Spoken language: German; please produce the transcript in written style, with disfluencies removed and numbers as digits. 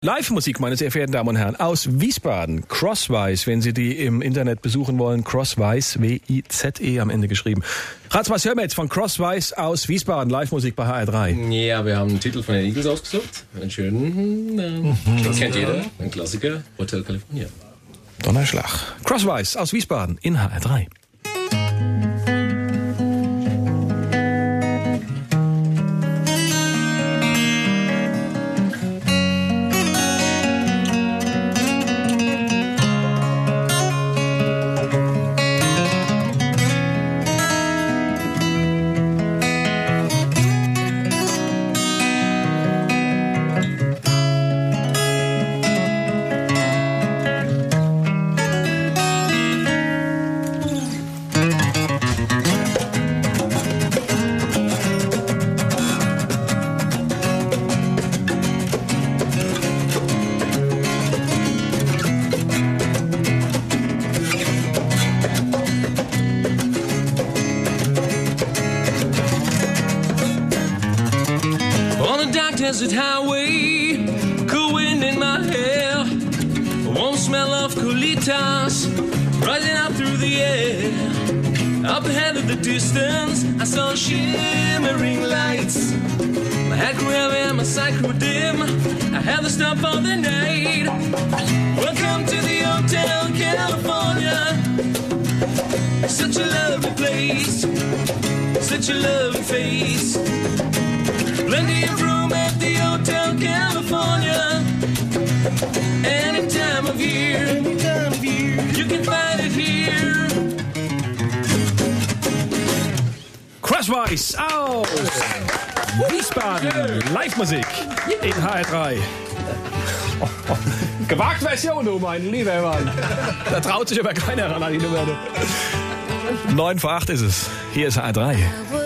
Live-Musik, meine sehr verehrten Damen und Herren, aus Wiesbaden. Crosswise, wenn Sie die im Internet besuchen wollen. Crosswise, W-I-Z-E am Ende geschrieben. Rats, was hören wir jetzt von Crosswise aus Wiesbaden? Live-Musik bei HR3. Ja, wir haben einen Titel von den Eagles ausgesucht. Einen schönen, das kennt jeder, ein Klassiker, Hotel California. Donnerschlag. Crosswise aus Wiesbaden in HR3. Desert highway, cool wind in my hair, warm smell of colitas rising up through the air. Up ahead of the distance, I saw shimmering lights. My head grew heavy and my sight grew dim. I had to stop for the night. Welcome to the Hotel California. Such a lovely place, such a lovely face. Plenty of room at the Hotel California. Any time of year, you can find it here. Crosswise aus Wiesbaden. Live-Musik in HR3. Gewagte Version, du mein lieber Mann. Da traut sich aber keiner ran an die Nummer. 9 vor 8 ist es. Hier ist HR3.